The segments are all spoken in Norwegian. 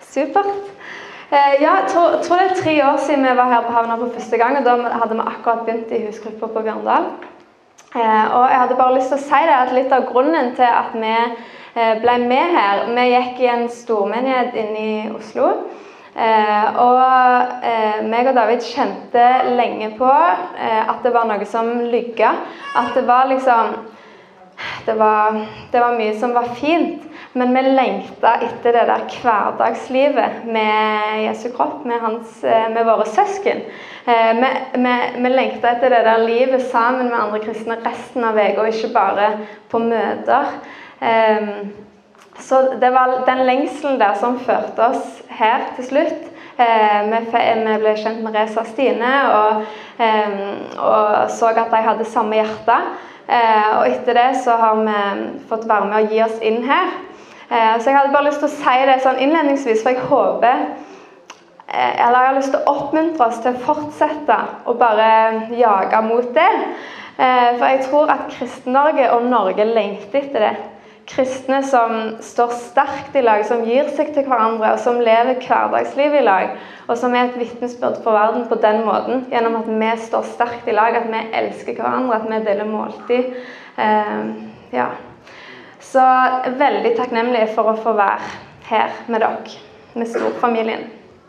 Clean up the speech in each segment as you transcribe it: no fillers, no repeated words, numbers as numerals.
Supert. Ja, jeg tror det 3 år siden vi var her på Havna på første gang, og da hadde vi akkurat begynt i husgruppa på Bjørndal. Og jeg hadde bare lyst til å si det, at litt av grunnen til at vi ble med her, vi gikk i en stormenighet inne i Oslo, og meg og David kjente lenge på at det var noe som lykket, at det var liksom, det var mye som var fint, men vi lengtet etter det der hverdagslivet med Jesu kropp, med våre søsken. Vi lengtet etter det der livet sammen med andre kristne resten av veka, og ikke bare på møter. Så det var den lengselen der som førte oss her til slutt. Vi ble kjent med Reza og Stine, og så at de hadde samme hjerte. Og etter det så har vi fått være med å gi oss inn her. Så jeg hadde bare lyst til å si det sånn innledningsvis, for jeg håper, eller jeg har lyst til å oppmuntre oss til å fortsette og bare jage mot det. For jeg tror at Kristen-Norge og Norge lengter etter det. Kristne som står sterkt i lag, som gir seg til hverandre, og som lever hverdagsliv i lag, og som et vitnesbyrd for verden på den måten, gjennom at vi står sterkt i lag, at vi elsker hverandre, at vi deler måltid. Ja. Så veldig takknemlig for å få være her med dere, med storfamilien.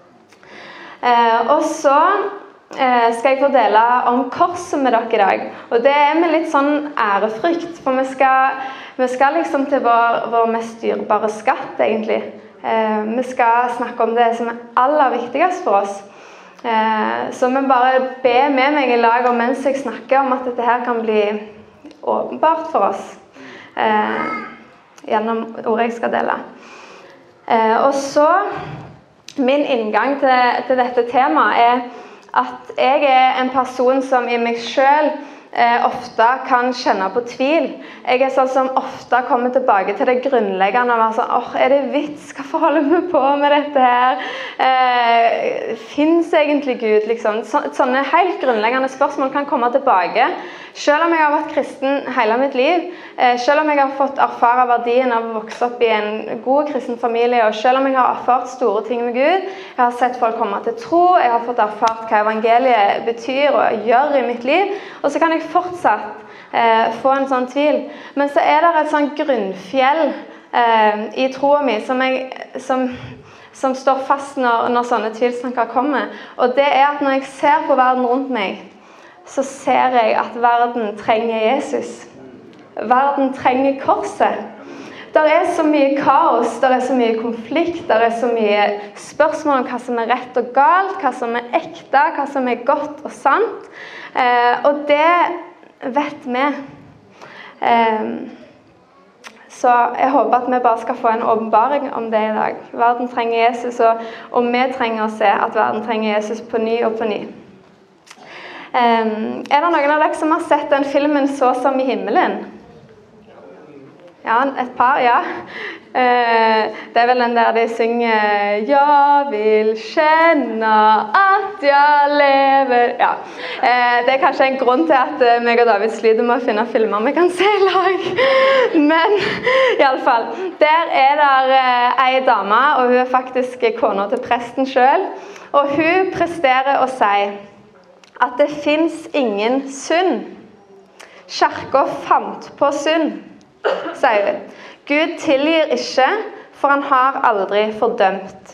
Og så skal jeg få dele om korset med dere i dag. Og det med litt sånn ærefrykt, for vi skal liksom til vår mest dyrebare skatt, egentlig. Vi skal snakke om det som aller viktigst for oss. Så vi bare ber med meg i lag, og mens jeg snakker om at dette her kan bli åpenbart for oss, gjennom ordet jeg skal dele. Og så, min inngang til dette temaet at jeg en person som i meg selv ofte kan kjenne på tvil. Jeg sånn som ofte kommer tilbake til det grunnleggende og sånn, det vits? Hva holder vi på med dette her? Finnes egentlig Gud? Liksom? Sånne helt grunnleggende spørsmål kan komme tilbake. Selv om jeg har vært kristen hele mitt liv, selv om jeg har fått erfare verdien av å vokse opp i en god kristen familie, og selv om jeg har erfart store ting med Gud, jeg har sett folk komme til tro, jeg har fått erfart hva evangeliet betyr og gjør i mitt liv, og så kan jeg fortsatt få en sånn tvil. Men så det et sånn grunnfjell i troen min som står fast når sånne tvilstanker kommer. Og det at når jeg ser på verden rundt meg, så ser jeg at verden trenger Jesus. Verden trenger korset. Der så mye kaos, der så mye konflikt, der så mye spørsmål om hva som rett og galt, hva som ekte, hva som godt og sant. Og det vet vi. Så jeg håper at vi bare skal få en åpenbaring om det i dag. Verden trenger Jesus, og vi trenger å se at verden trenger Jesus på ny og på ny. Det noen av dere som har sett den filmen Så som i himmelen? Ja, et par, ja. Det vel den der de synger «Jeg vil kjenne at jeg lever». Ja. Det kanskje en grunn til at meg og David sliter med å finne filmer vi kan se i lag. Men i alle fall, der der en dame, og hun faktisk kona til presten selv, og hun presterer å si at det finnes ingen synd. Kirken fant på synd, sier hun. Gud tilgir ikke, for han har aldri fordømt.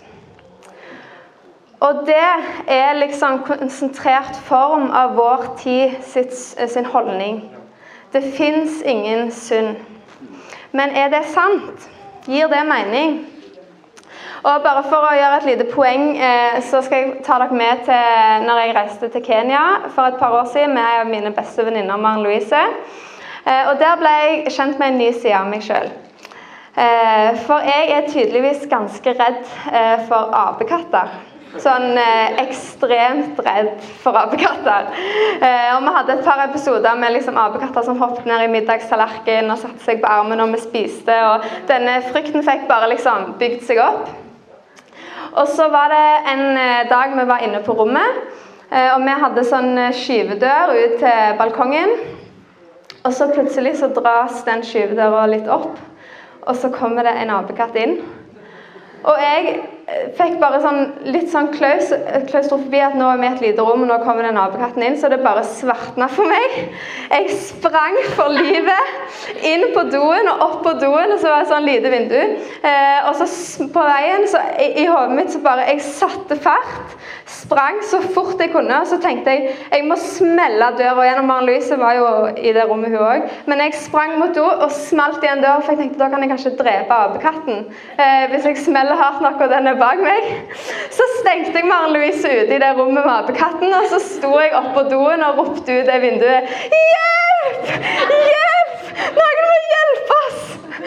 Og det liksom konsentrert form av vår tid sin holdning. Det finnes ingen synd. Men det sant? Gir det mening? Og bare for å gjøre et lite poeng, så skal jeg ta dere med til når jeg reiste til Kenya for et par år siden med en av mine beste venninner, Maren Louise. Og der ble jeg kjent med en ny side av meg selv. For jeg tydeligvis ganske redd for apekatter. Sånn ekstremt redd for apekatter. Og vi hadde et par episoder med liksom apekatter som hoppet ned i middagstallerken og satte seg på armen og vi spiste, og denne frykten fikk bare liksom bygd seg opp. Og så var det en dag vi var inne på rommet, og vi hadde sånn skyvedør ut til balkongen. Og så plutselig så dras den skyvedøra litt opp, og så kommer det en apekatt inn. Og jeg fikk bare litt klaustrofobi at nå vi i et lite rom, og nå kommer den nabekatten inn, så det bare svartnet for meg. Jeg sprang for livet inn på doen og opp på doen, og så var det sånn lite vindu. Og så på veien, så i hodet mitt, så bare jeg satte fart, sprang så fort jeg kunne, og så tenkte jeg må smelle døra igjen. Maren Louise var jo i det rommet hun også. Men jeg sprang mot do og smalt igjen døra, for jeg tenkte da kan jeg kanskje drepe apekatten. Hvis jeg smeller hardt nok og den er bak meg. Så stengte jeg Maren Louise ute i det rommet med apekatten, og så sto jeg opp på doen og ropte ut det vinduet. Hjelp! Hjelp! Noen må hjelpe oss!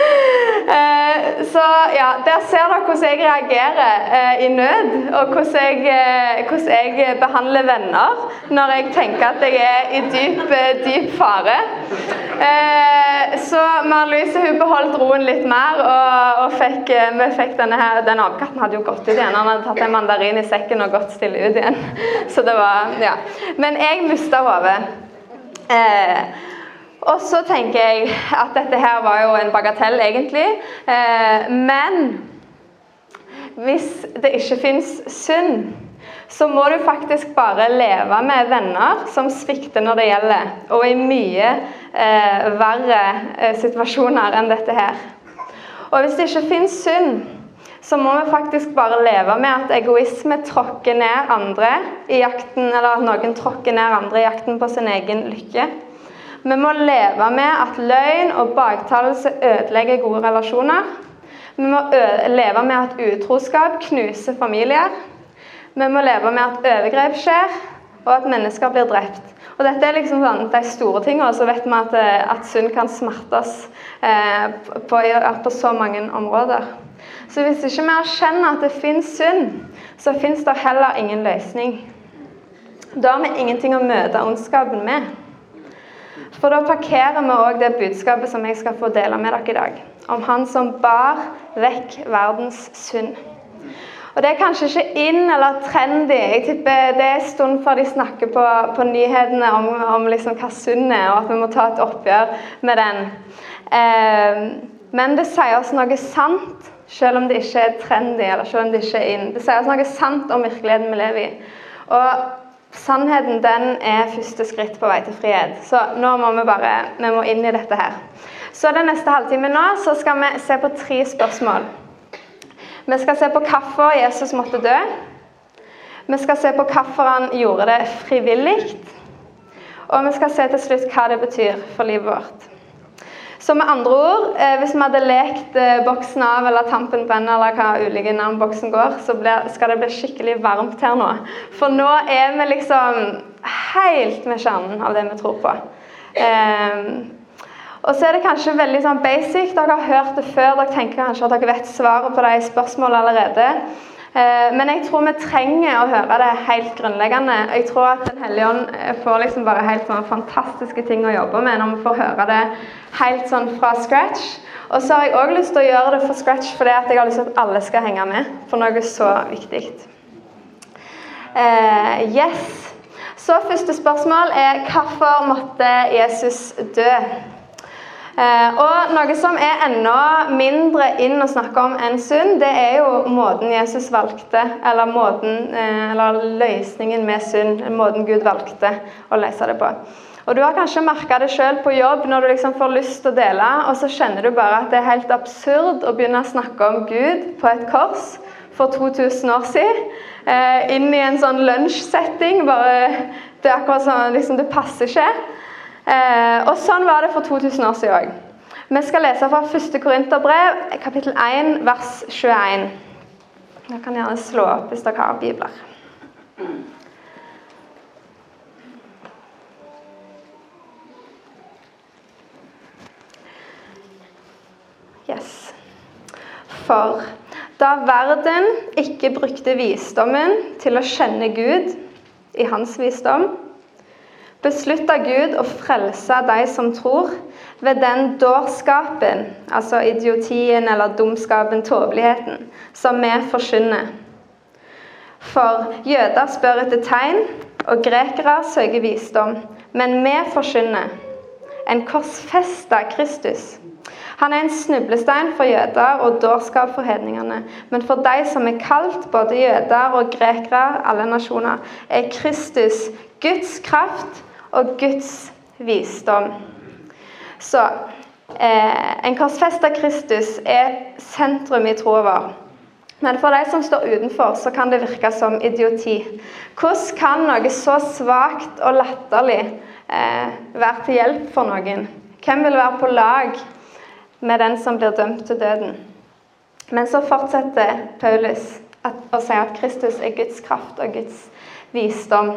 Så ja, der ser dere hvordan jeg reagerer i nød, og hvordan jeg behandler venner når jeg tenker at jeg er i dyp fare. Så Maren Louise, hun beholdt roen litt mer, og vi fikk denne apekatten hadde jo gått ut igjen. Han hadde tatt en mandarin i sekken og gått stille ut igjen. Så det var, ja. Men jeg mistet hodet. Og så tenker jeg at dette her var jo en bagatell egentlig, men hvis det ikke finnes synd, så må du faktisk bare leve med venner som svikter når det gjelder, og i mye verre situasjoner enn dette her. Og hvis det ikke finnes synd, så må vi faktisk bare leve med at egoisme tråkker ned andre i jakten, eller at noen tråkker ned andre i jakten på sin egen lykke. Vi må leve med at løgn og baktalelse ødelegger gode relasjoner. Vi må leve med at utroskap knuser familier. Vi må leve med at overgrep skjer, og at mennesker blir drept. Og dette er liksom sånn, de store tingene, og så vet vi at synd kan smerte oss på så mange områder. Så hvis ikke vi erkjenner at det finnes synd, så finnes det heller ingen løsning. Da har vi ingenting å møte ondskapen med. For da parkerer vi også det budskapet som jeg skal få dele med dere i dag, om han som bar vekk verdens synd. Og det er kanskje ikke inn eller trendy. Jeg tipper det er en stund før de snakker på nyhetene om liksom hva synd er, og at vi må ta et oppgjør med den. Men det sier oss noe sant, selv om det ikke er trendy, eller selv om det ikke er inn. Det sier oss noe sant om virkeligheten vi lever i. Og sannheten, den er første skritt på vei til frihet. Så nå må vi må inn i dette her. Så den neste halvtime nå, så skal vi se på 3 spørsmål. Vi skal se på hvorfor Jesus måtte dø. Vi skal se på hvorfor han gjorde det frivillig. Og vi skal se til slutt hva det betyr for livet vårt. Så med andre ord, hvis vi hadde lekt boksen av, eller tampen brenner, eller hva ulike navn boksen går, så skal det bli skikkelig varmt her nå. For nå er vi liksom helt med kjernen av det vi tror på. Og så er det kanskje veldig sånn basic. Dere har hørt det før, dere tenker kanskje at dere vet svaret på de spørsmålene allerede. Men jeg tror vi trenger å høre det helt grunnleggende. Jeg tror at Den hellige ånd får liksom bare helt sånne fantastiske ting å jobbe med når vi får høre det helt sånn fra scratch. Og så har jeg også lyst til å gjøre det fra scratch fordi at jeg har lyst til at alle skal henge med for noe så viktig. Yes. Så første spørsmål er hvorfor måtte Jesus dø? Og noe som er enda mindre inn å snakke om enn synd, det er jo måten Jesus valgte, eller løsningen med synd, måten Gud valgte å løse det på. Og du har kanskje merket det selv på jobb når du liksom får lyst til å dele, og så kjenner du bare at det er helt absurd å begynne å snakke om Gud på et kors for 2000 år siden, inn i en sånn lunsjsetting, bare det er akkurat sånn, liksom det passer ikke. Og sånn var det for 2000 år siden også. Vi skal lese fra 1. Korinterbrev, kapittel 1, vers 21. Dere kan gjerne slå opp hvis dere har bibler. Yes. For da verden ikke brukte visdommen til å kjenne Gud i hans visdom, besluttet Gud å frelse de som tror ved den dårskapen, altså idiotien eller dumskapen, tåbeligheten, som vi forkynner. For jøder spør etter tegn, og grekere søker visdom, men vi forkynner en korsfestet Kristus. Han en snublestein for jøder og dårskap for hedningene. Men for de som kalt, både jøder og grekere, alle nasjoner, Kristus Guds kraft og Guds visdom. Så en korsfestet Kristus sentrum i troen vår. Men for de som står utenfor, så kan det virke som idioti. Hvordan kan noe så svakt og latterlig være til hjelp for noen? Hvem vil være på lag med den som blir dømt til døden? Men så fortsetter Paulus å si at Kristus Guds kraft og Guds visdom.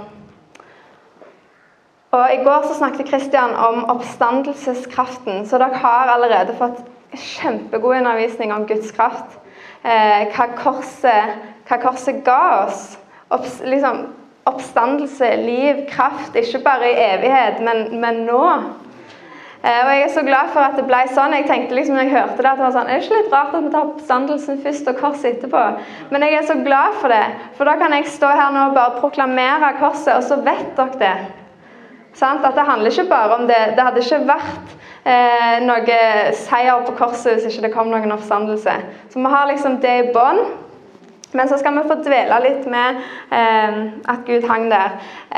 Og i går så snakket Kristian om oppstandelseskraften, så dere har allerede fått kjempegod undervisning om Guds kraft. Hva korset ga oss. Oppstandelse, liv, kraft, ikke bare i evighet, men nå. Og jeg så glad for at det ble sånn. Jeg tenkte når jeg hørte det, at det var sånn, det ikke litt rart at vi tar oppstandelsen først og korset etterpå? Men jeg så glad for det, for da kan jeg stå her nå og bare proklamere korset, og så vet dere det. Sant? At det handler ikke bare om det. Det hadde ikke vært noe seier på korset hvis ikke det kom noen oppstandelse. Så vi har det i bånd. Men så skal vi få dvele litt med at Gud hang der.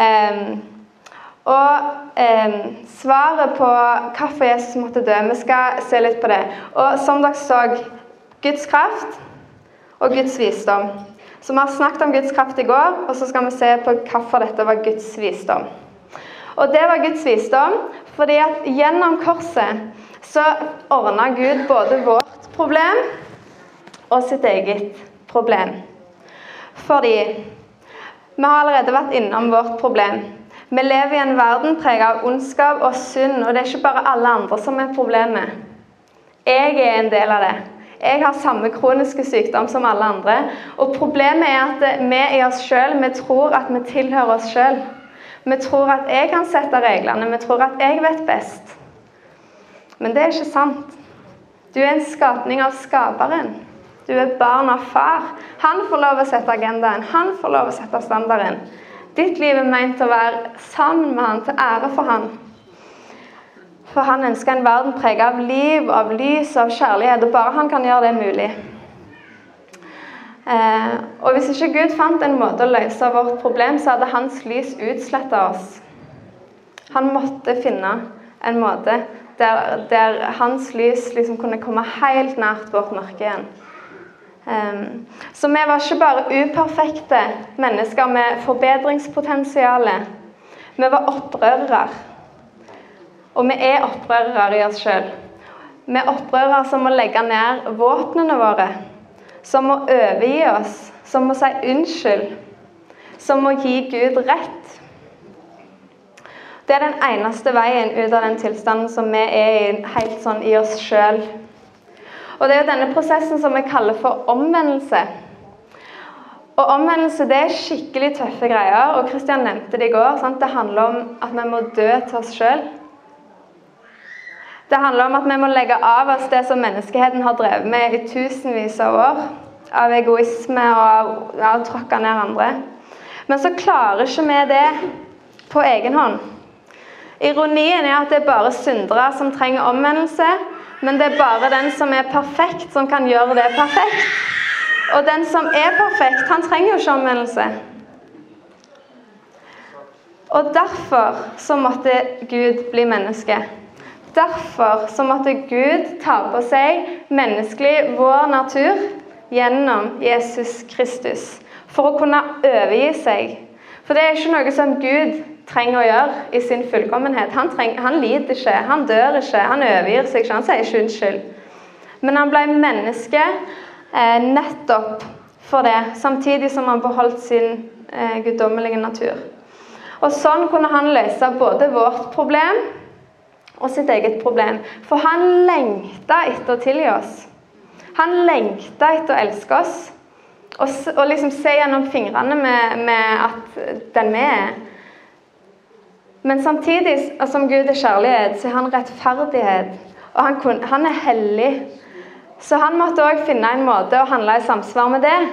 Svaret på hvorfor Jesus måtte dø, vi skal se litt på det. Og som dere så, Guds kraft og Guds visdom. Så vi har snakket om Guds kraft i går, og så skal vi se på hvorfor dette var Guds visdom. Og det var Guds visdom, fordi at gjennom korset så ordnet Gud både vårt problem og sitt eget problem. Fordi vi har allerede vært innom vårt problem. Vi lever i en verden preget av ondskap og synd, og det ikke bare alle andre som problemet. Jeg en del av det. Jeg har samme kroniske sykdom som alle andre, og problemet at vi i oss selv, vi tror at vi tilhører oss selv. Vi tror at jeg kan sette reglene, vi tror at jeg vet best. Men det ikke sant. Du en skapning av skaperen. Du barn av far. Han får lov å sette agendaen, han får lov å sette standarden. Ditt liv ment å være sammen med han, til ære for han. For han ønsker en verden preget av liv, av lys, av kjærlighet, og bare han kan gjøre det mulig. Og hvis ikke Gud fant en måte å løse vårt problem, så hadde hans lys utslettet oss. Han måtte finne en måte der hans lys kunne komme helt nært vårt mørke igjen. Så vi var ikke bare uperfekte mennesker med forbedringspotensiale. Vi var opprørere. Og vi opprørere i oss selv. Vi opprørere som må legge ned våpnene våre, som må overgi oss, som må si unnskyld, som må gi Gud rett. Det den eneste veien ut av den tilstanden som vi i, helt sånn i oss selv. Og det denne prosessen som vi kaller for omvendelse. Og omvendelse, det skikkelig tøffe greier, og Kristian nevnte det i går, sant? Det handler om at vi må dø til oss selv. Det handler om at vi må legge av oss det som menneskeheten har drevet med i tusenvis av år, av egoisme og av å tråkke ned andre. Men så klarer ikke vi det på egen hånd. Ironien at det bare syndere som trenger omvendelse, men det bare den som perfekt som kan gjøre det perfekt. Og den som perfekt, han trenger jo ikke omvendelse. Og derfor så måtte Gud bli menneske. Derfor så måtte Gud ta på seg menneskelig vår natur gjennom Jesus Kristus, for å kunne overgi seg. For det ikke noe som Gud trenger å gjøre i sin fullkommenhet. Han lider ikke, han dør ikke, han overgir seg ikke, han sier ikke unnskyld. Men han ble menneske nettopp for det, samtidig som han beholdt sin guddommelige natur. Og sånn kunne han løse både vårt problem og sitt eget problem. For han lengtet etter å tilgi oss. Han lengtet etter å elske oss. Og liksom se gjennom fingrene med at den vi Men samtidig som Gud kjærlighet, så han rettferdighet. Og han hellig. Så han måtte også finne en måte å handle i samsvar med det.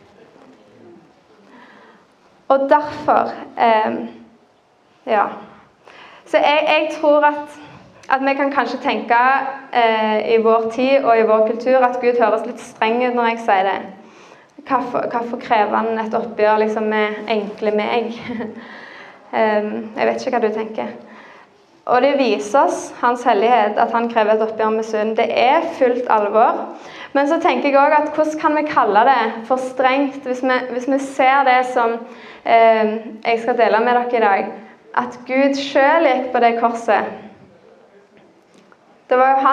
Og derfor, ja. Så jeg tror at at vi kan kanskje tenke i vår tid og i vår kultur at Gud høres litt streng ut når jeg sier det. Hvorfor krever han et oppgjør liksom, med enkle meg? Jeg vet ikke hva du tenker. Og det viser oss hans hellighet at han krever et oppgjør med synd. Det er fullt alvor. Men så tenker jeg også at hvordan kan vi kalle det for strengt hvis vi ser det som jeg skal dele med dere i dag, at Gud selv gikk på det korset. Det var jo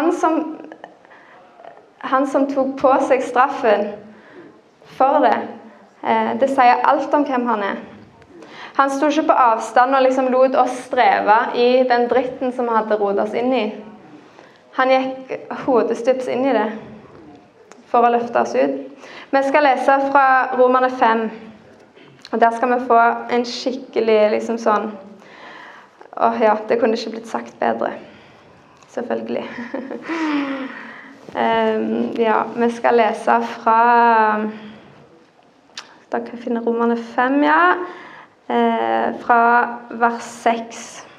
han som tok på seg straffen for det. Det sier alt om hvem han er. Han stod ikke på avstand og liksom lot oss streve i den dritten som vi hadde rodet oss inn i. Han gikk hodestups inn i det for å løfte oss ut. Vi skal lese fra Romerne 5, og der skal vi få en skikkelig liksom sånn, ja, det kunne ikke blitt sagt bedre. Selvfølgelig. Ja, vi skal lese fra, da kan jeg finne Romerne 5, ja, fra vers 6.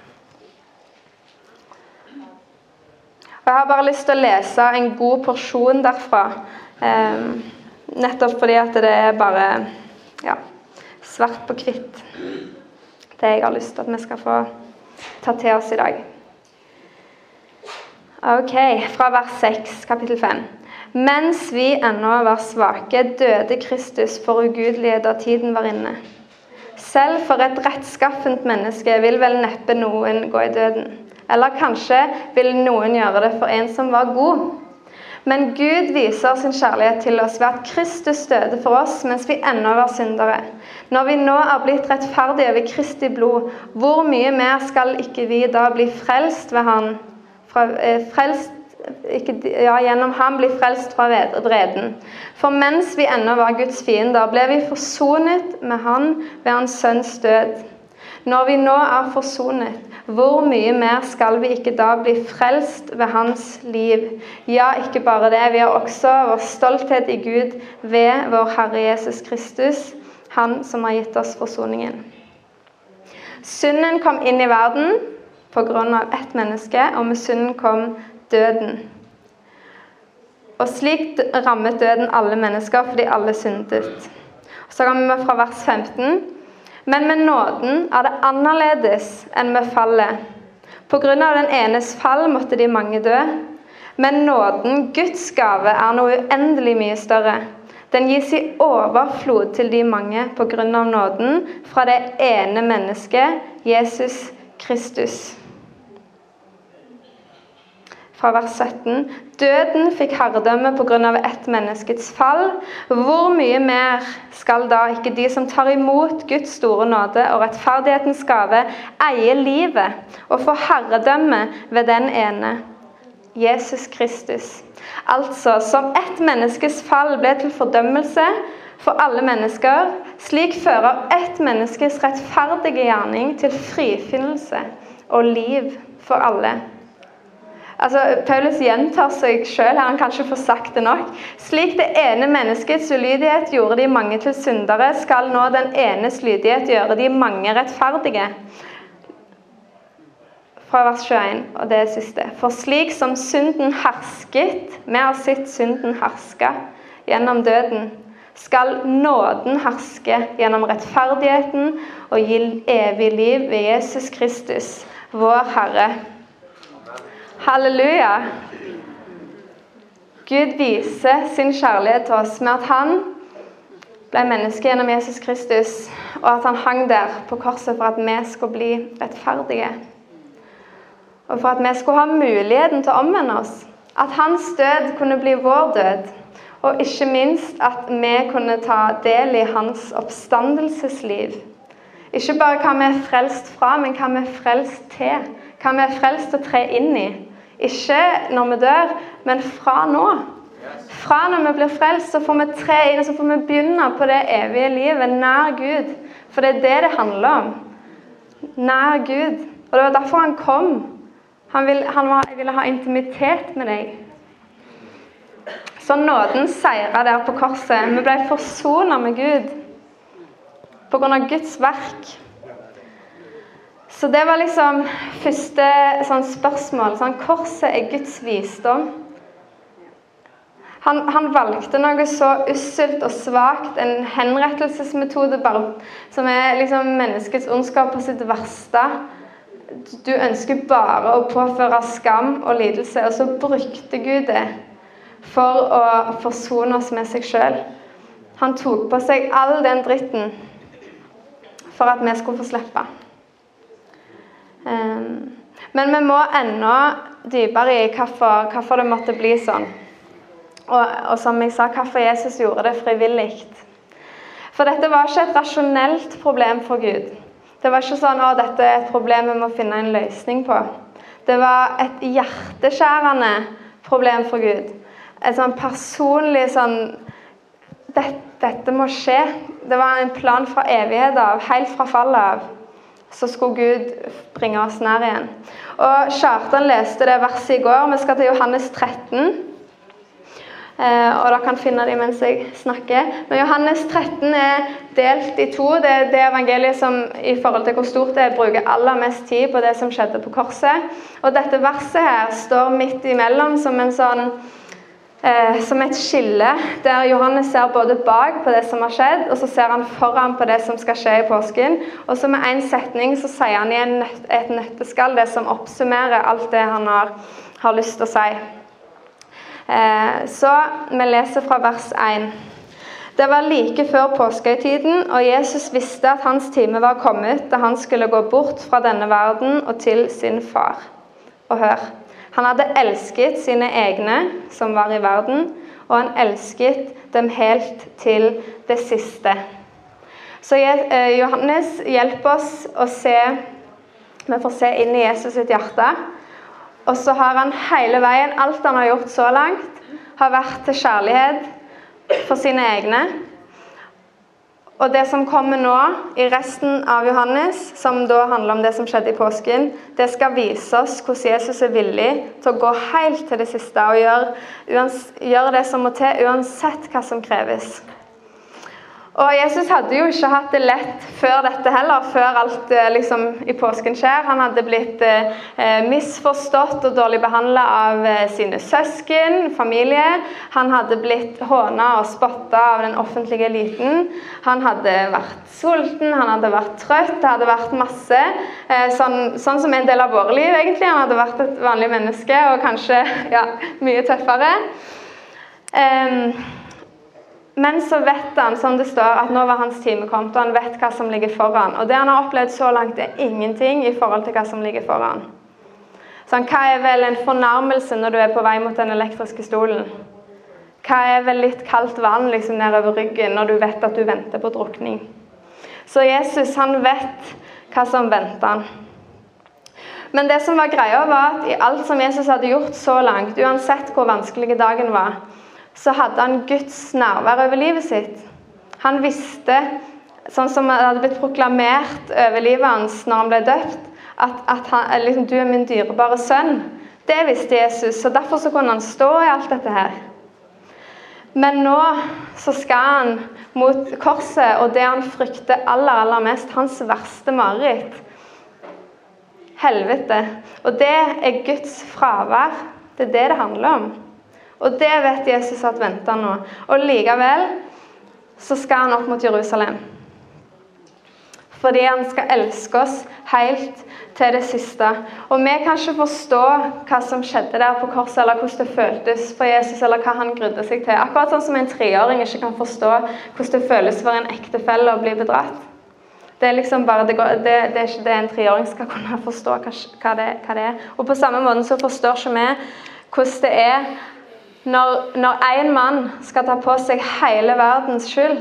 Og jeg har bare lyst til å lese en god porsjon derfra, nettopp fordi at det er bare, ja, svart på hvitt. Det jeg har lyst til at vi skal få ta til oss i dag. Ok, fra vers 6, kapittel 5. Mens vi ennå var svake, døde Kristus for ugudelige da tiden var inne. Selv for et rettskaffent menneske vil vel neppe noen gå i døden. Eller kanskje vil noen gjøre det for en som var god. Men Gud viser sin kjærlighet til oss ved at Kristus døde for oss mens vi ennå var syndere. Når vi nå er blitt rettferdige ved Kristi blod, hvor mye mer skal ikke vi da bli frelst ved han? Gjennom ham bli frelst fra vreden. For mens vi ennå var Guds fiender, ble vi forsonet med han ved hans sønns død. Når vi nå er forsonet, hvor mye mer skal vi ikke da bli frelst ved hans liv? Ja, ikke bare det, vi har også vår stolthet i Gud ved vår Herre Jesus Kristus, han som har gitt oss forsoningen. Synden kom inn i verden på grunn av ett menneske, og med synden kom døden. Og slik rammet døden alle mennesker, fordi alle syndet. Så kommer vi fra vers 15. Men med nåden er det annerledes enn med fallet. På grunn av den enes fall måtte de mange dø. Men nåden, Guds gave, er noe uendelig mye større. Den gis i overflod til de mange på grunn av nåden fra det ene mennesket, Jesus Kristus. Fra vers 17. Døden fikk herredømme på grunn av ett menneskets fall. Hvor mye mer skal da ikke de som tar imot Guds store nåde og rettferdighetens gave eie livet og få herredømme ved den ene, Jesus Kristus. Altså, som ett menneskes fall ble til fordømmelse for alle mennesker, slik fører ett menneskes rettferdige gjerning til frifinnelse og liv for alle. Altså, Paulus gjentar seg selv, han kan ikke få sagt det nok. Slik det ene menneskets ulydighet gjorde de mange til syndere, skal nå den enes lydighet gjøre de mange rettferdige. Fra vers 21, og det er siste. For slik som synden hersket, vi har sett synden herske gjennom døden, skal nåden herske gjennom rettferdigheten og gi evig liv ved Jesus Kristus, vår Herre. Halleluja! Gud viser sin kjærlighet til oss med at han ble menneske gjennom Jesus Kristus, og at han hang der på korset for at vi skulle bli rettferdige. Og for at vi skulle ha muligheten til å omvende oss. At hans død kunne bli vår død. Og ikke minst at vi kunne ta del i hans oppstandelsesliv. Ikke bare hva vi er frelst fra, men hva vi er frelst til. Hva vi er frelst til å tre inn i. Ikke når vi dør, men fra nå. Fra når vi blir frelst, så får vi tre inn, og så får vi begynne på det evige livet nær Gud. For det er det handler om. Nær Gud. Og det var derfor han kom. Han ville ha intimitet med deg. Så nåden seiret der på korset. Vi ble forsonet med Gud. På grunn av Guds verk. Så Så det var liksom første sånn spørsmål. Sånn, korset Guds visdom. Han valgte noe så usselt og svagt, en henrettelsesmetode som liksom menneskets ondskap på sitt verste. Du ønsker bare å påføre skam og lidelse, og så brukte Gud det for å forsone oss med seg selv. Han tok på seg all den dritten for at vi skulle få slippe. Men vi må enda dypere i hvorfor det måtte bli sånn. Og som jeg sa, hvorfor Jesus gjorde det frivillig. For dette var ikke et rasjonelt problem for Gud. Det var ikke sånn, dette er et problem vi må finne en løsning på. Det var et hjerteskjærende problem for Gud. Et sånn personlig dette må skje. Det var en plan fra evighet av, helt fra fallet av. Så skulle Gud bringe oss nær igjen. Og Kjartan leste det verset i går. Vi skal til Johannes 13. Og dere kan finne det mens jeg snakker. Men Johannes 13 er delt i to. Det er det evangeliet som i forhold til hvor stort det er, bruker aller mest tid på det som skjedde på korset. Og dette verset her står midt imellom som et skille, der Johannes ser både bak på det som har skjedd, og så ser han foran på det som skal skje i påsken. Og så med en setning så sier han i et nøtteskall det som oppsummerer alt det han har lyst til å si. Så vi leser fra vers 1. Det var like før påskehøytiden, og Jesus visste at hans time var kommet, da han skulle gå bort fra denne verden og til sin far. Og hør, han hadde elsket sine egne som var i verden, og han elsket dem helt til det siste. Så Johannes hjelper oss å se, vi får se inn i Jesus sitt hjerte. Og så har han hele veien, alt han har gjort så langt, har vært til kjærlighet for sine egne. Og det som kommer nå i resten av Johannes, som da handler om det som skjedde i påsken, det skal vise oss hvordan Jesus er villig til å gå helt til det siste og gjøre det som må til, uansett hva som kreves. Og Jesus hadde jo ikke hatt det lett før dette heller, før alt liksom i påsken skjer. Han hadde blitt misforstått og dårlig behandlet av sine søsken, familie. Han hadde blitt hånet og spottet av den offentlige eliten. Han hadde vært sulten, han hadde vært trøtt, det hadde vært masse. Sånn som en del av våre liv egentlig. Han hadde vært et vanlig menneske og kanskje mye tøffere. Men så vet han, som det står, at nå var hans time kommet, og han vet hva som ligger foran. Og det han har opplevd så langt er ingenting i forhold til hva som ligger foran. Sånn, hva er vel en fornærmelse når du er på vei mot den elektriske stolen? Hva er vel litt kaldt vann liksom nedover ryggen når du vet at du venter på drukning? Så Jesus, han vet hva som venter han. Men det som var greia var at i alt som Jesus hadde gjort så langt, uansett hvor vanskelig dagen var, så hadde han Guds nærvær over livet sitt. Han visste, sånn som det hadde blitt proklamert over livet hans når han ble døpt, at han, liksom, du er min dyrebare sønn. Det visste Jesus, så derfor så kunne han stå i alt dette her. Men nå så skal han mot korset, og det han frykter aller mest, hans verste mareritt. Helvete. Og det er Guds fravær. Det er det det handler om. Og det vet Jesus at venter nå. Og likevel så skal han opp mot Jerusalem. Fordi han skal elske oss helt til det siste. Og vi kan ikke forstå hva som skjedde der på korset, eller hvordan det føltes for Jesus, eller hva han grudde seg til. Akkurat sånn som en 3-åring ikke kan forstå hvordan det føles for en ektefelle å bli bedratt. Det er liksom bare, det er ikke det en 3-åring skal kunne forstå hva det er. Og på samme måte så forstår ikke vi hvordan det er når en mann skal ta på seg hele verdens skyld,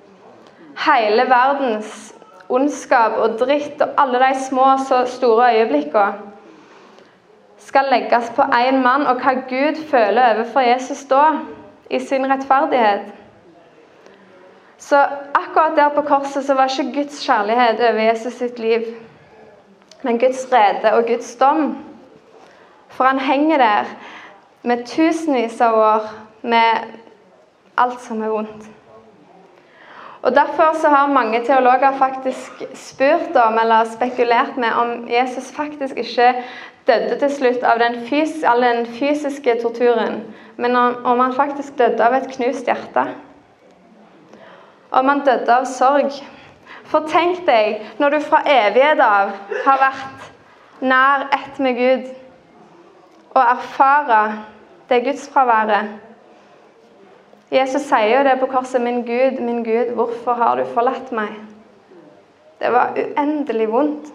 hele verdens ondskap og dritt og alle de små så store øyeblikkene skal legges på en mann, og hva Gud føler overfor Jesus da i sin rettferdighet. Så akkurat der på korset så var ikke Guds kjærlighet over Jesus sitt liv, men Guds vrede og Guds dom. For han henger der med tusenvis av år med alt som er vondt. Og derfor så har mange teologer faktisk spurt om, eller spekulert med, om Jesus faktisk ikke døde til slutt av den fysiske torturen, men om han faktisk døde av et knust hjerte. Om han døde av sorg. For tenk deg, når du fra evighet av har vært nær ett med Gud, og erfarer det gudsfraværet. Jesus sier jo det på korset, min Gud, hvorfor har du forlatt meg? Det var uendelig vondt.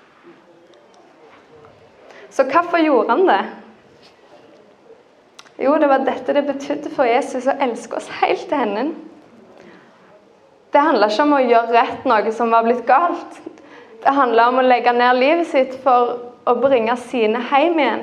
Så hvorfor gjorde han det? Jo, det var dette det betydde for Jesus å elske oss helt til enden. Det handler ikke om å gjøre rett noe som var blitt galt. Det handler om å legge ned livet sitt for å bringe sine hjem igjen.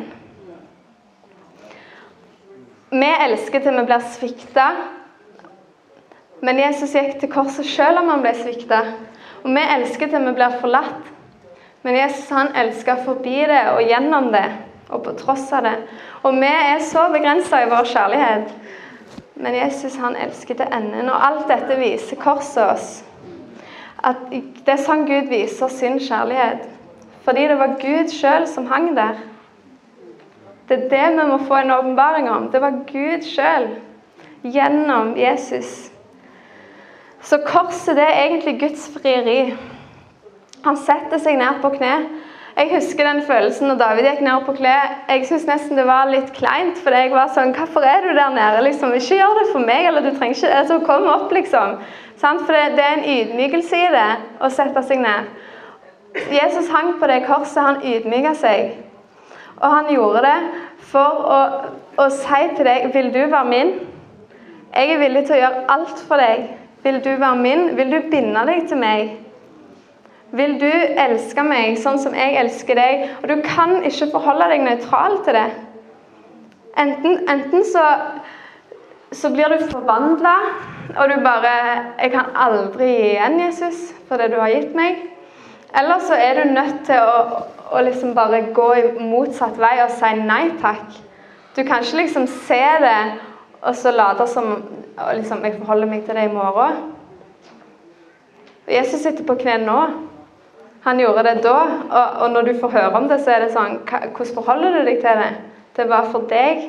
Vi elsker til vi blir sviktet, men Jesus gikk til korset selv om han ble sviktet. Og vi elsker til vi blir forlatt, men Jesus han elsket forbi det og gjennom det, og på tross av det. Og vi så begrenset i vår kjærlighet, men Jesus han elsker til enden, og alt dette viser korset oss. At det sånn Gud viser sin kjærlighet, fordi det var Gud selv som hang der. Det det vi må få en åpenbaring om. Det var Gud selv, gjennom Jesus. Så korset det egentlig Guds frieri. Han setter seg ned på kne. Jeg husker den følelsen når David gikk ned på kne. Jeg synes nesten det var litt kleint, for jeg var sånn, hvorfor du der nede? Liksom, ikke gjør det for meg, eller du trenger ikke det. Så kom opp, liksom. For det en ydmykelse i det, å sette seg ned. Jesus hang på det korset, han ydmyket seg. Og han gjorde det for å si til deg, vil du være min? Jeg villig til å gjøre alt for deg. Vil du være min? Vil du binde deg til meg? Vil du elske meg sånn som jeg elsker deg? Og du kan ikke forholde deg nøytral til det. Enten så blir du forvandlet, og du bare, jeg kan aldri gi igjen Jesus for det du har gitt meg. Eller så du nødt til å liksom bare gå i motsatt vei og si nei takk. Du kan ikke liksom se det, og så late som liksom, jeg forholder meg til det i morgen. Jesus sitter på kne nå. Han gjorde det da, og når du får høre om det, så det sånn, hvordan forholder du deg til det? Det var for deg.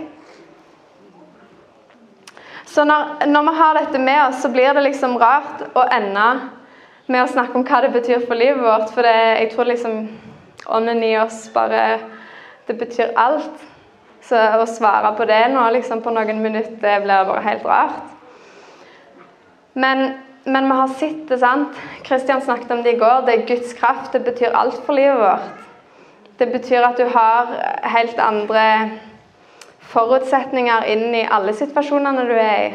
Så når vi har dette med oss, så blir det liksom rart å ende med å snakke om hva det betyr for livet vårt, for jeg tror liksom ånden i oss bare, det betyr alt. Så å svare på det nå liksom på noen minutter, det blir bare helt rart. Men vi har sett det, sant? Kristian snakket om det i går, det Guds kraft, det betyr alt for livet vårt. Det betyr at du har helt andre forutsetninger inn i alle situasjonene du i.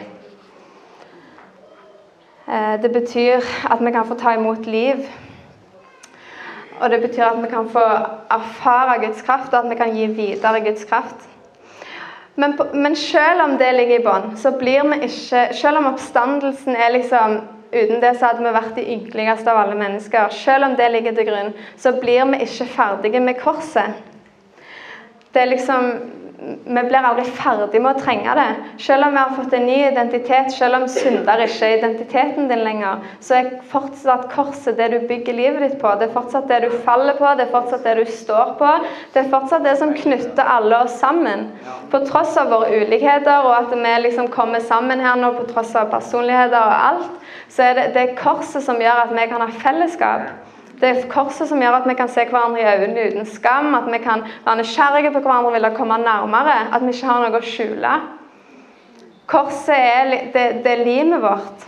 Det betyr at vi kan få ta imot liv. Og det betyr at vi kan få erfare Guds kraft, og at vi kan gi videre Guds kraft. Men selv om det ligger i bånd, så blir vi ikke, selv om oppstandelsen liksom, uten det så hadde vi vært de ynkeligste av alle mennesker, selv om det ligger til grunn, så blir vi ikke ferdige med korset. Det liksom, vi blir aldri ferdig med å trenge det. Selv om vi har fått en ny identitet, selv om synder ikke er identiteten din lenger, så fortsatt korset det du bygger livet ditt på. Det fortsatt det du faller på, det fortsatt det du står på. Det fortsatt det som knytter alle oss sammen. På tross av våre ulikheter, og at vi liksom kommer sammen her nå, på tross av personligheter og alt, så det korset som gjør at vi kan ha fellesskap. Det korset som gjør at vi kan se hverandre i øynene uten skam, at vi kan være nysgjerrige på hverandre og ville komme nærmere, at vi ikke har noe å skjule. Korset det livet vårt.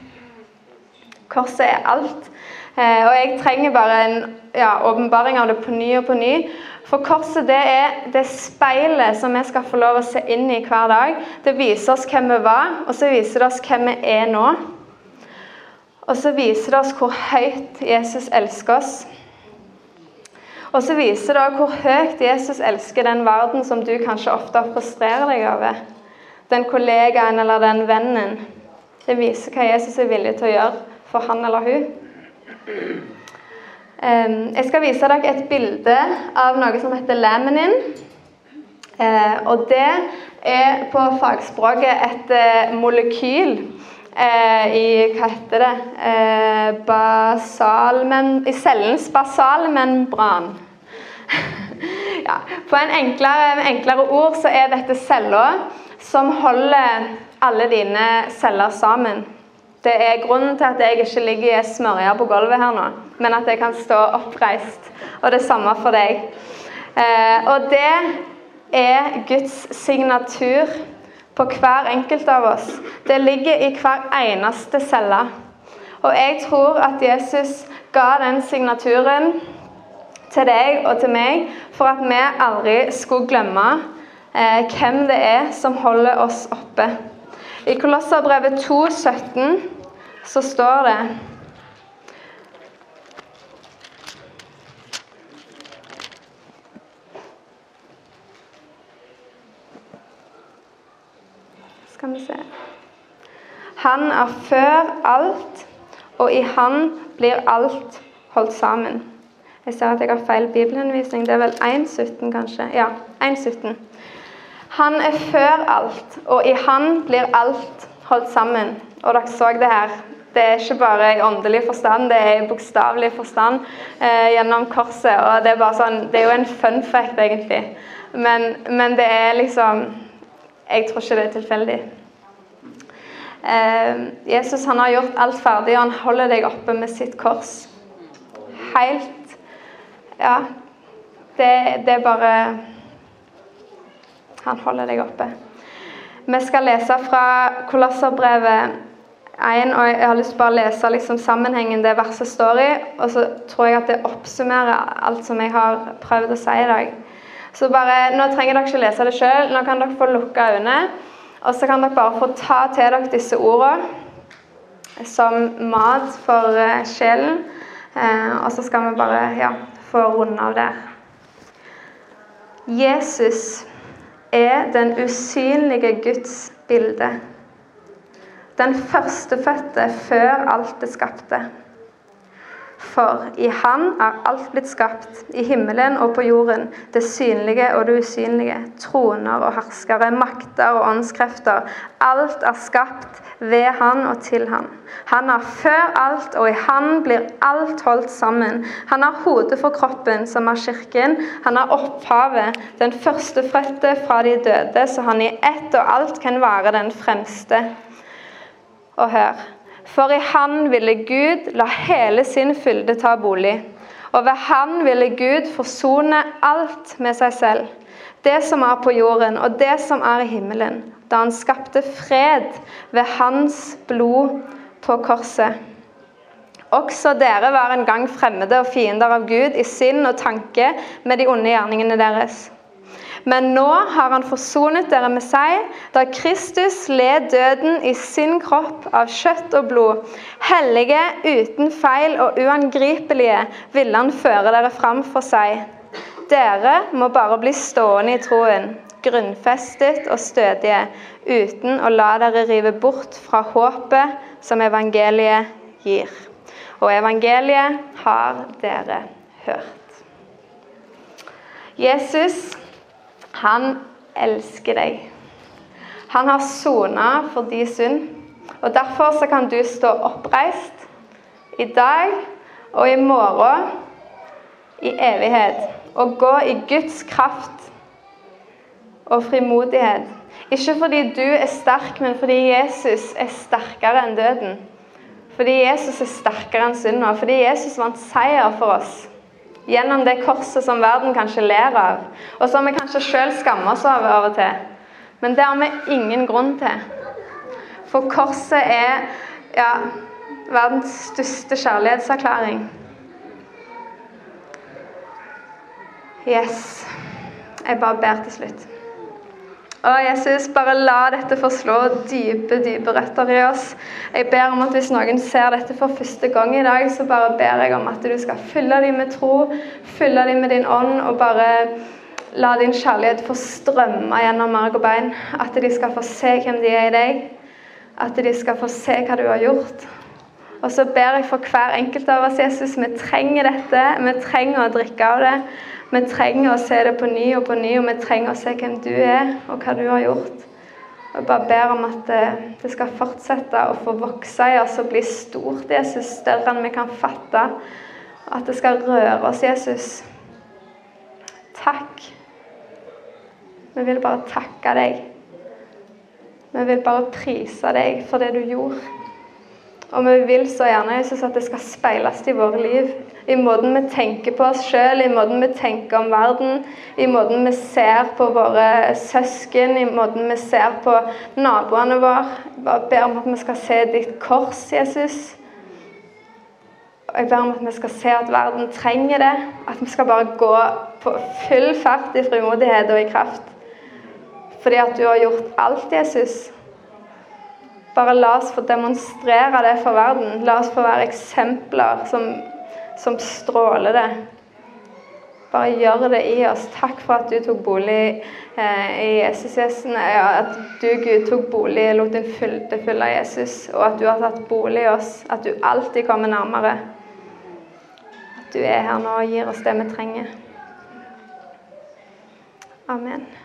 Korset alt. Og jeg trenger bare en åpenbaring av det på ny og på ny. For korset det speilet som vi skal få lov å se inn i hver dag. Det viser oss hvem vi var, og så viser det oss hvem vi nå. Og så viser det oss hvor høyt Jesus elsker oss. Og så viser det hvor høyt Jesus elsker den verden som du kanskje ofte frustrerer deg over. Den kollegaen eller den vennen. Det viser hva Jesus er villig til å gjøre for han eller hun. Jeg skal vise dere et bilde av noe som heter laminin. Og det på fagspråket et molekyl i, hva heter det, i cellens basalmembran. Ja, på en enklere ord så dette celler som holder alle dine celler sammen. Det grunnen til at jeg ikke ligger i smørja på gulvet her nå, men at jeg kan stå oppreist, og det samme for deg. Og det Guds signatur på hver enkelt av oss. Det ligger i hver eneste celle. Og jeg tror at Jesus ga den signaturen til deg og til meg, for at vi aldri skulle glemme hvem det som holder oss oppe. I Kolosserbrevet 2:17 så står det: Skal vi se. Han før alt, og i han blir alt holdt sammen. Jeg ser at jeg har feil bibelhenvisning. Det vel 1:17 kanskje. Ja, 1:17. Han før alt, og i han blir alt holdt sammen. Og dere så det her. Det ikke bare i åndelig forstand, det i bokstavelig forstand gjennom korset. Og det bare sånn, det jo en fun fact egentlig. Men det liksom, jeg tror ikke det tilfeldig. Jesus han har gjort alt ferdig, og han holder deg oppe med sitt kors. Helt, ja, det bare, han holder deg oppe. Vi skal lese fra Kolosserbrevet 1, og jeg har lyst til bare å lese liksom sammenhengen det verset står i, og så tror jeg at det oppsummerer alt som jeg har prøvd å si i dag. Så bare, nå trenger dere ikke lese det selv, nå kan dere få lukke øynene, og så kan dere bare få ta til dere disse ordene som mat for sjelen, og så skal vi bare få runde av der. Jesus den usynlige Guds bilde. Den førstefødte før alt skapte. For i han alt blitt skapt, i himmelen og på jorden, det synlige og det usynlige, troner og herskere, makter og åndskrefter. Alt skapt ved han og til han. Han før alt, og i han blir alt holdt sammen. Han hodet for kroppen, som kirken. Han opphavet, den førstefødte fra de døde, så han i ett og alt kan være den fremste. Og hør, for i han ville Gud la hele sin fylde ta bolig, og ved han ville Gud forsone alt med seg selv, det som på jorden og det som i himmelen, da han skapte fred ved hans blod på korset. Også dere var en gang fremmede og fiender av Gud i sinn og tanke med de onde gjerningene deres. Men nå har han forsonet dere med seg, da Kristus led døden i sin kropp av kjøtt og blod. Hellige, uten feil og uangripelige ville han føre dere fram for seg. Dere må bare bli stående i troen, grunnfestet og stødige, uten å la dere rive bort fra håpet som evangeliet gir. Og evangeliet har dere hørt. Jesus, han elsker deg. Han har sonet for din synd, og derfor så kan du stå oppreist i dag og i morgen i evighet, og gå i Guds kraft og frimodighet. Ikke fordi du sterk, men fordi Jesus sterkere enn døden. Fordi Jesus sterkere enn synden, og fordi Jesus vant seier for oss. Gjennom det korset som verden kanskje ler av, og som vi kanskje selv skammer oss av og til. Men det har vi ingen grunn til. For korset verdens største kjærlighetserklæring. Yes. Jeg bare ber til slutt. Jesus, bare la dette få slå dype røtter i oss. Jeg ber om at hvis noen ser dette for første gang i dag, så bare ber jeg om at du skal fylle dem med tro, fylle dem med din ånd, og bare la din kjærlighet få strømme gjennom marg og bein. At de skal få se hvem de i deg, at de skal få se hva du har gjort. Og så ber jeg for hver enkelt av oss, Jesus, vi trenger dette, vi trenger å drikke av det. Vi trenger å se det på ny, og vi trenger å se hvem du og hva du har gjort. Og jeg bare ber om at det skal fortsette å få vokse i oss og bli stort, Jesus, større enn vi kan fatte. At det skal røre oss, Jesus. Takk. Vi vil bare takke deg. Vi vil bare prise deg for det du gjorde. Og vi vil så gjerne, Jesus, at det skal speiles i våre liv. I måten vi tenker på oss selv, i måten vi tenker om verden, i måten vi ser på våre søsken, i måten vi ser på naboene våre. Jeg bare ber om at vi skal se ditt kors, Jesus. Og jeg ber om at vi skal se at verden trenger det. At vi skal bare gå på full fart i frimodighet og i kraft. Fordi at du har gjort alt, Jesus. Bare la oss få demonstrere det for verden. La oss få være eksempler som stråler det. Bare gjør det i oss. Takk for at du tok bolig i Jesus. Ja, at du, Gud, tok bolig og lot din fylde fylle Jesus. Og at du har tatt bolig i oss. At du alltid kommer nærmere. At du er her nå og gir oss det vi trenger. Amen.